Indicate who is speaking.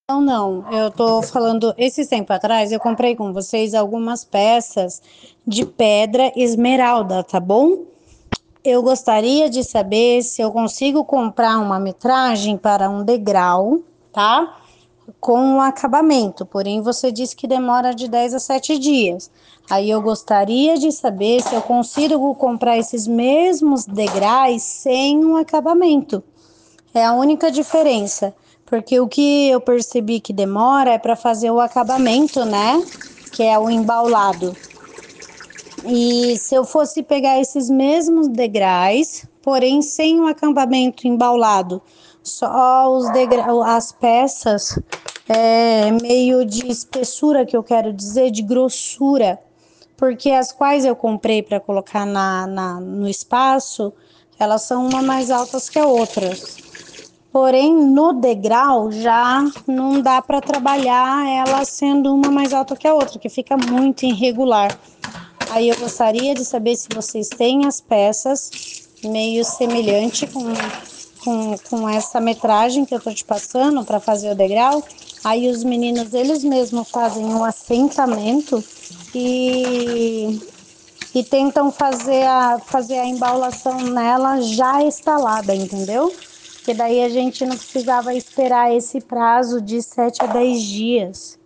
Speaker 1: Não, não, eu tô falando, esse tempo atrás eu comprei com vocês algumas peças de pedra esmeralda, tá bom? Eu gostaria de saber se eu consigo comprar uma metragem para um degrau, tá? Com um acabamento, porém você disse que demora de 10 a 7 dias. Aí eu gostaria de saber se eu consigo comprar esses mesmos degraus sem um acabamento. É a única diferença, porque o que eu percebi que demora é para fazer o acabamento, né? Que é o embaulado. E se eu fosse pegar esses mesmos degraus, porém sem um acabamento embaulado, só as peças meio de espessura, que eu quero dizer, de grossura, porque as quais eu comprei para colocar no espaço, elas são uma mais altas que a outra. Porém, no degrau já não dá para trabalhar ela sendo uma mais alta que a outra, que fica muito irregular. Aí eu gostaria de saber se vocês têm as peças meio semelhante com essa metragem que eu tô te passando para fazer o degrau. Aí os meninos, eles mesmos fazem um assentamento e, e tentam fazer a embaulação nela já instalada, entendeu? Porque daí a gente não precisava esperar esse prazo de 7 a 10 dias.